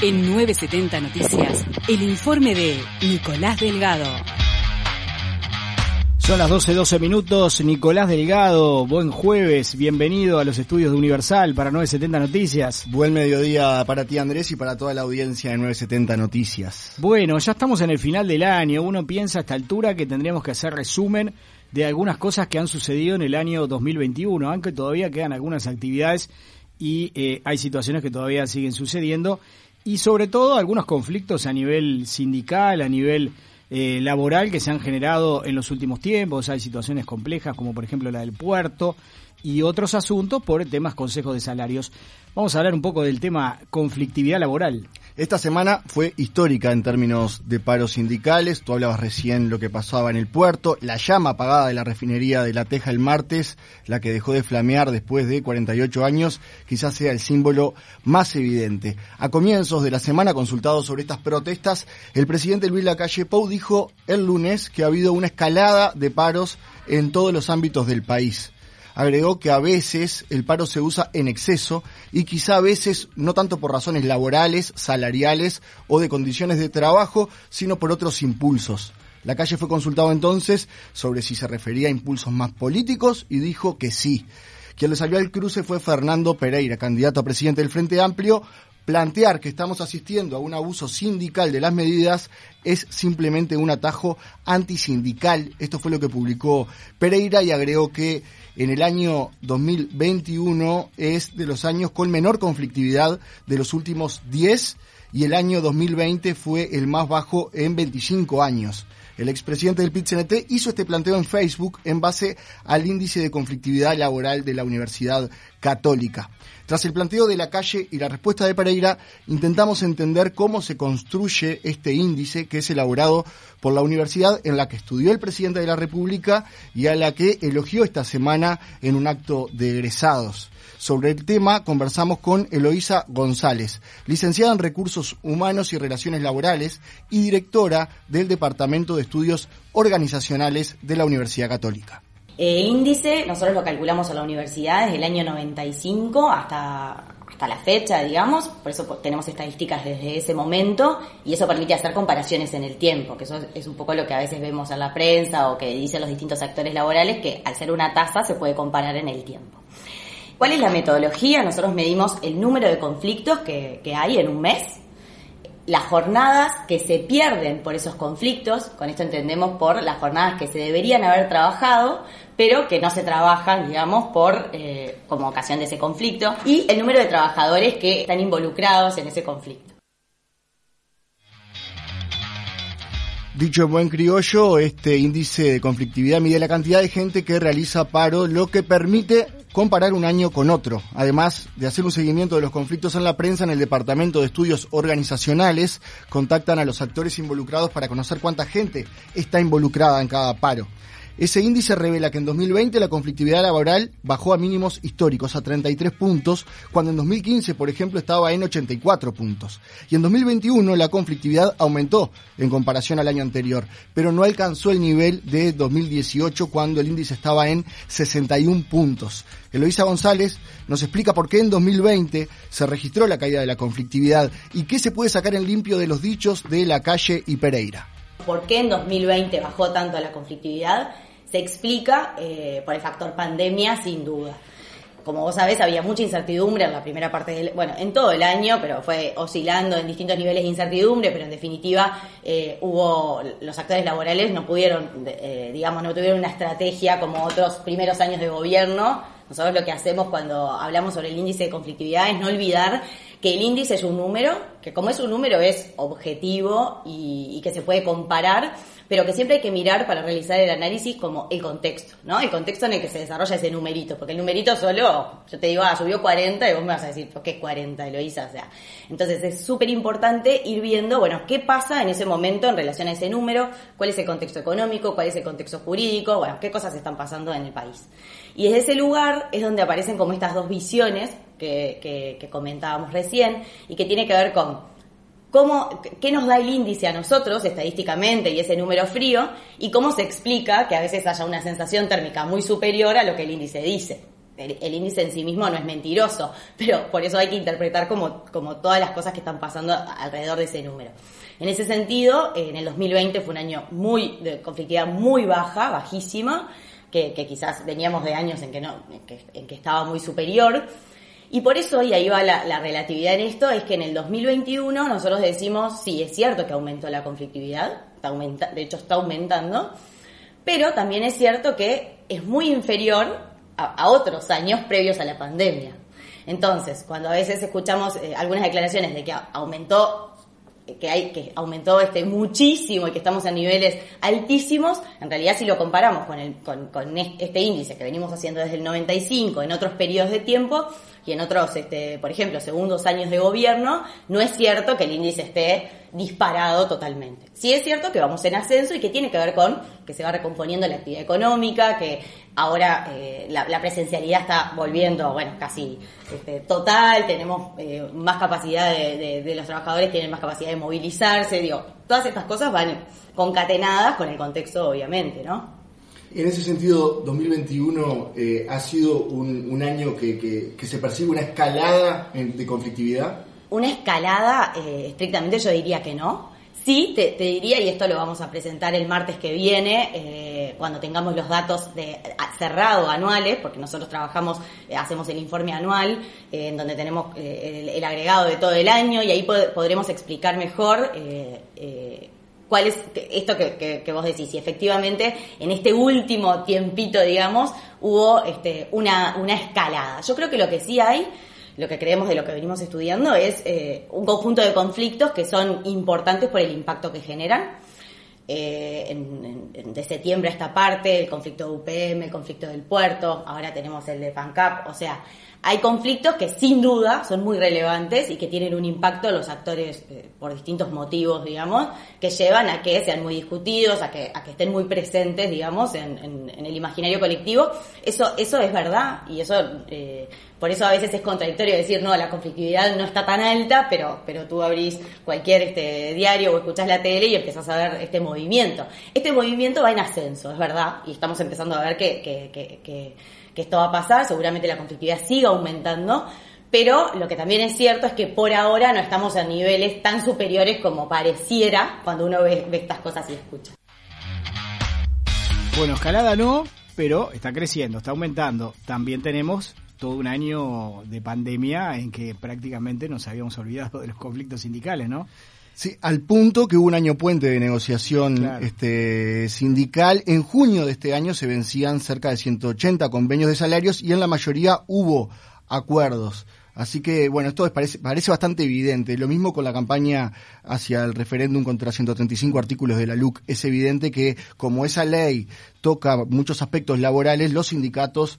En 970 Noticias, el informe de Nicolás Delgado. Son las 12 minutos. Nicolás Delgado, buen jueves, bienvenido a los estudios de Universal para 970 Noticias. Buen mediodía para ti, Andrés, y para toda la audiencia de 970 Noticias. Bueno, ya estamos en el final del año. Uno piensa a esta altura que tendríamos que hacer resumen de algunas cosas que han sucedido en el año 2021, aunque todavía quedan algunas actividades y hay situaciones que todavía siguen sucediendo, y sobre todo algunos conflictos a nivel sindical, a nivel laboral que se han generado en los últimos tiempos. Hay situaciones complejas como por ejemplo la del puerto y otros asuntos por temas consejos de salarios. Vamos a hablar un poco del tema conflictividad laboral. Esta semana fue histórica en términos de paros sindicales. Tú hablabas recién lo que pasaba en el puerto, la llama apagada de la refinería de La Teja el martes, la que dejó de flamear después de 48 años, quizás sea el símbolo más evidente. A comienzos de la semana, consultado sobre estas protestas, el presidente Luis Lacalle Pou dijo el lunes que ha habido una escalada de paros en todos los ámbitos del país. Agregó que a veces el paro se usa en exceso y quizá a veces no tanto por razones laborales, salariales o de condiciones de trabajo, sino por otros impulsos. Lacalle fue consultado entonces sobre si se refería a impulsos más políticos y dijo que sí. Quien le salió al cruce fue Fernando Pereira, candidato a presidente del Frente Amplio. Plantear que estamos asistiendo a un abuso sindical de las medidas es simplemente un atajo antisindical. Esto fue lo que publicó Pereira y agregó que en el año 2021 es de los años con menor conflictividad de los últimos 10 y el año 2020 fue el más bajo en 25 años. El expresidente del PIT-CNT hizo este planteo en Facebook en base al índice de conflictividad laboral de la Universidad Católica. Tras el planteo de Lacalle y la respuesta de Pereira, intentamos entender cómo se construye este índice que es elaborado por la universidad en la que estudió el presidente de la República y a la que elogió esta semana en un acto de egresados. Sobre el tema conversamos con Eloísa González, licenciada en Recursos Humanos y Relaciones Laborales y directora del Departamento de Estudios Organizacionales de la Universidad Católica. El índice, nosotros lo calculamos a la universidad desde el año 95 hasta la fecha, digamos, por eso tenemos estadísticas desde ese momento y eso permite hacer comparaciones en el tiempo, que eso es un poco lo que a veces vemos en la prensa o que dicen los distintos actores laborales, que al ser una tasa se puede comparar en el tiempo. ¿Cuál es la metodología? Nosotros medimos el número de conflictos que hay en un mes, las jornadas que se pierden por esos conflictos, con esto entendemos por las jornadas que se deberían haber trabajado, pero que no se trabajan, digamos, como ocasión de ese conflicto, y el número de trabajadores que están involucrados en ese conflicto. Dicho en buen criollo, este índice de conflictividad mide la cantidad de gente que realiza paro, lo que permite comparar un año con otro. Además de hacer un seguimiento de los conflictos en la prensa, en el Departamento de Estudios Organizacionales contactan a los actores involucrados para conocer cuánta gente está involucrada en cada paro. Ese índice revela que en 2020 la conflictividad laboral bajó a mínimos históricos, a 33 puntos, cuando en 2015, por ejemplo, estaba en 84 puntos. Y en 2021 la conflictividad aumentó en comparación al año anterior, pero no alcanzó el nivel de 2018, cuando el índice estaba en 61 puntos. Eloísa González nos explica por qué en 2020 se registró la caída de la conflictividad y qué se puede sacar en limpio de los dichos de Lacalle y Pereira. ¿Por qué en 2020 bajó tanto la conflictividad? Se explica por el factor pandemia, sin duda. Como vos sabés, había mucha incertidumbre en la primera parte en todo el año, pero fue oscilando en distintos niveles de incertidumbre, pero en definitiva los actores laborales no pudieron, no tuvieron una estrategia como otros primeros años de gobierno. Nosotros lo que hacemos cuando hablamos sobre el índice de conflictividad es no olvidar que el índice es un número, que como es un número es objetivo y que se puede comparar, pero que siempre hay que mirar para realizar el análisis como el contexto, ¿no? El contexto en el que se desarrolla ese numerito, porque el numerito solo, yo te digo, subió 40 y vos me vas a decir, ¿por qué es 40, Eloísa? O sea, entonces es súper importante ir viendo, qué pasa en ese momento en relación a ese número, cuál es el contexto económico, cuál es el contexto jurídico, qué cosas están pasando en el país. Y desde ese lugar es donde aparecen como estas dos visiones que comentábamos recién y que tiene que ver con qué nos da el índice a nosotros estadísticamente y ese número frío y cómo se explica que a veces haya una sensación térmica muy superior a lo que el índice dice. el índice en sí mismo no es mentiroso, pero por eso hay que interpretar como todas las cosas que están pasando alrededor de ese número. En ese sentido, en el 2020 fue un año de conflictividad muy baja, bajísima, que quizás veníamos de años en que estaba muy superior. Y por eso, y ahí va la relatividad en esto, es que en el 2021 nosotros decimos, sí, es cierto que aumentó la conflictividad, de hecho está aumentando, pero también es cierto que es muy inferior a otros años previos a la pandemia. Entonces, cuando a veces escuchamos algunas declaraciones de que aumentó muchísimo y que estamos a niveles altísimos, en realidad si lo comparamos con este índice que venimos haciendo desde el 95 en otros periodos de tiempo y en otros, por ejemplo, segundos años de gobierno, no es cierto que el índice esté disparado totalmente. Sí es cierto que vamos en ascenso y que tiene que ver con que se va recomponiendo la actividad económica, que ahora la presencialidad está volviendo, casi total, tenemos más capacidad de los trabajadores, tienen más capacidad de movilizarse, todas estas cosas van concatenadas con el contexto, obviamente, ¿no? En ese sentido, 2021 ha sido un año que se percibe una escalada de conflictividad. Una escalada, estrictamente yo diría que no. Sí, te diría, y esto lo vamos a presentar el martes que viene, cuando tengamos los datos cerrados anuales, porque nosotros hacemos el informe anual, en donde tenemos el agregado de todo el año, y ahí podremos explicar mejor cuál es esto que vos decís. Y efectivamente, en este último tiempito, digamos, hubo una escalada. Yo creo que lo que sí hay, lo que creemos de lo que venimos estudiando, es un conjunto de conflictos que son importantes por el impacto que generan. De septiembre a esta parte, el conflicto de UPM, el conflicto del puerto, ahora tenemos el de FANCAP, o sea, hay conflictos que sin duda son muy relevantes y que tienen un impacto en los actores por distintos motivos, digamos, que llevan a que sean muy discutidos, a que estén muy presentes, digamos, en el imaginario colectivo. Eso es verdad, y eso por eso a veces es contradictorio decir, no, la conflictividad no está tan alta, pero tú abrís cualquier diario o escuchás la tele y empezás a ver este movimiento. Este movimiento va en ascenso, es verdad, y estamos empezando a ver que esto va a pasar, seguramente la conflictividad siga aumentando, pero lo que también es cierto es que por ahora no estamos a niveles tan superiores como pareciera cuando uno ve estas cosas y escucha. Bueno, escalada no, pero está creciendo, está aumentando. También tenemos todo un año de pandemia en que prácticamente nos habíamos olvidado de los conflictos sindicales, ¿no? Sí, al punto que hubo un año puente de negociación claro. Sindical. En junio de este año se vencían cerca de 180 convenios de salarios y en la mayoría hubo acuerdos. Así que, bueno, esto parece bastante evidente. Lo mismo con la campaña hacia el referéndum contra 135 artículos de la LUC. Es evidente que, como esa ley toca muchos aspectos laborales, los sindicatos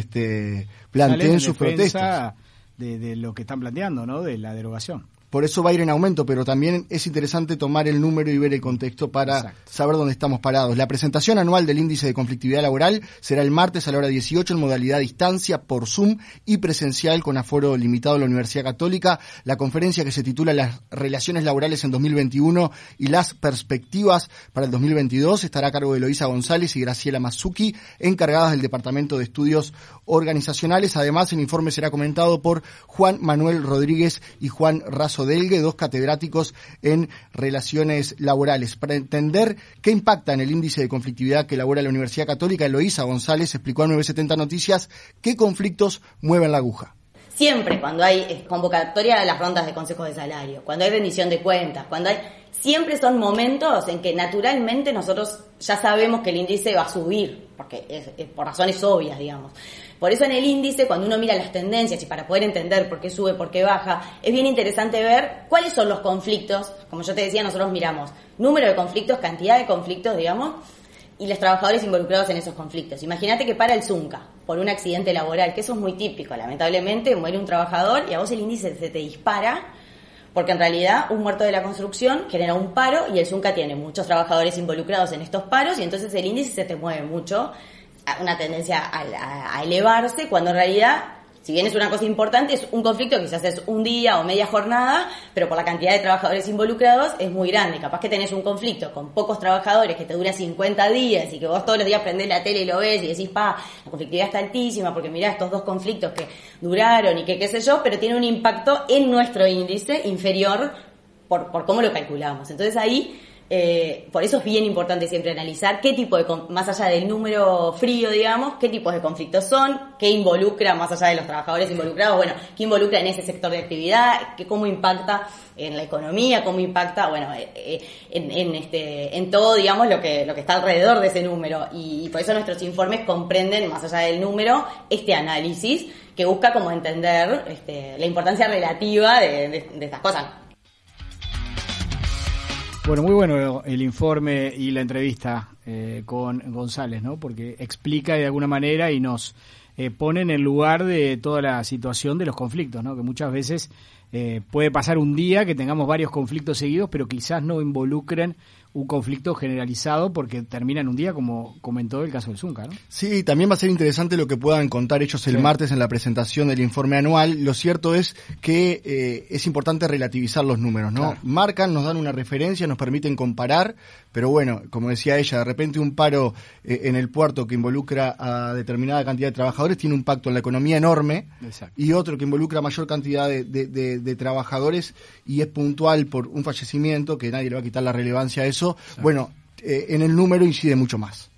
planteen sus protestas. De lo que están planteando, ¿no? De la derogación. Por eso va a ir en aumento, pero también es interesante tomar el número y ver el contexto para saber dónde estamos parados. La presentación anual del índice de conflictividad laboral será el martes a la hora 18 en modalidad a distancia, por Zoom y presencial con aforo limitado en la Universidad Católica. La conferencia que se titula Las relaciones laborales en 2021 y las perspectivas para el 2022 estará a cargo de Eloísa González y Graciela Mazzucchi, encargadas del Departamento de Estudios Organizacionales. Además, el informe será comentado por Juan Manuel Rodríguez y Juan Razo Delgue, dos catedráticos en relaciones laborales. Para entender qué impacta en el índice de conflictividad que elabora la Universidad Católica, Eloísa González explicó a 970 Noticias qué conflictos mueven la aguja. Siempre cuando hay convocatoria de las rondas de consejos de salario, cuando hay rendición de cuentas, siempre son momentos en que naturalmente nosotros ya sabemos que el índice va a subir, porque es por razones obvias, digamos. Por eso en el índice, cuando uno mira las tendencias y para poder entender por qué sube, por qué baja, es bien interesante ver cuáles son los conflictos. Como yo te decía, nosotros miramos número de conflictos, cantidad de conflictos, digamos, y los trabajadores involucrados en esos conflictos. Imagínate que para el Zunca por un accidente laboral, que eso es muy típico. Lamentablemente muere un trabajador y a vos el índice se te dispara, porque en realidad un muerto de la construcción genera un paro y el Zunca tiene muchos trabajadores involucrados en estos paros y entonces el índice se te mueve mucho, una tendencia a elevarse, cuando en realidad Si bien es una cosa importante, es un conflicto que quizás es un día o media jornada, pero por la cantidad de trabajadores involucrados es muy grande. Capaz que tenés un conflicto con pocos trabajadores que te dura 50 días y que vos todos los días prendés la tele y lo ves y decís, la conflictividad está altísima porque mirá estos 2 conflictos que duraron y que qué sé yo, pero tiene un impacto en nuestro índice inferior por cómo lo calculamos. Entonces ahí... por eso es bien importante siempre analizar qué tipo de, más allá del número frío, digamos, qué tipos de conflictos son, qué involucra, más allá de los trabajadores involucrados, bueno, qué involucra en ese sector de actividad, cómo impacta en la economía, cómo impacta, bueno, en todo, digamos, lo que está alrededor de ese número. Y por eso nuestros informes comprenden, más allá del número, este análisis que busca como entender la importancia relativa de estas cosas. Bueno, muy bueno el informe y la entrevista con González, ¿no? Porque explica de alguna manera y nos pone en el lugar de toda la situación de los conflictos, ¿no? Que muchas veces puede pasar un día que tengamos varios conflictos seguidos, pero quizás no involucren un conflicto generalizado porque termina en un día, como comentó el caso del Zunca, ¿no? Sí, también va a ser interesante lo que puedan contar ellos el martes en la presentación del informe anual. Lo cierto es que es importante relativizar los números, ¿no? Claro. Marcan, nos dan una referencia, nos permiten comparar, pero bueno, como decía ella, de repente un paro en el puerto que involucra a determinada cantidad de trabajadores tiene un impacto en la economía enorme. Exacto. Y otro que involucra mayor cantidad de trabajadores y es puntual por un fallecimiento, que nadie le va a quitar la relevancia a eso. Exacto. Bueno, en el número incide mucho más.